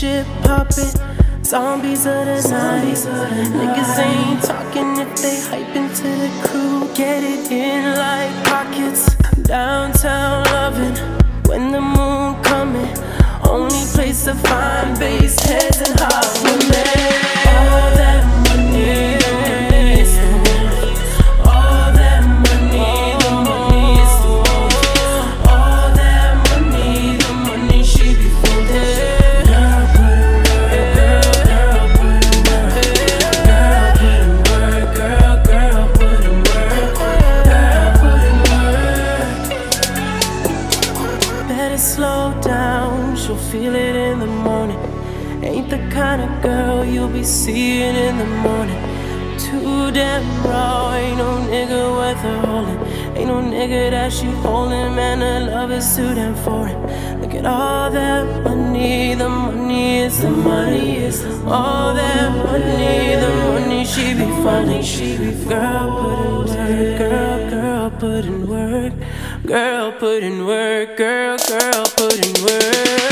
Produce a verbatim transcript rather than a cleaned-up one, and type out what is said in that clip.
shit poppin'. Zombies of the night. Niggas ain't talking if they hypin' to the crew. Get it in like pockets. Downtown lovin' when the moon comin'. Only place to find bass heads and hot women. All that money, the money is the worth. All that money, the money is the worth. All that money, the money she be folded. Girl, put in work, girl, girl, put in work, girl, put in work, girl, put in work, girl, put in work. Better slow down, she'll feel it in the morning. Ain't the kind of girl you'll be seeing in the morning. Too damn raw, ain't no nigga worth her holding. Ain't no nigga that she holding, man, her love is too damn foreign. Look at all that money, the money is the money. All that money, the money she be funding. Girl, put in work, girl, girl, put in work. Girl, put in work, girl, girl, put in work.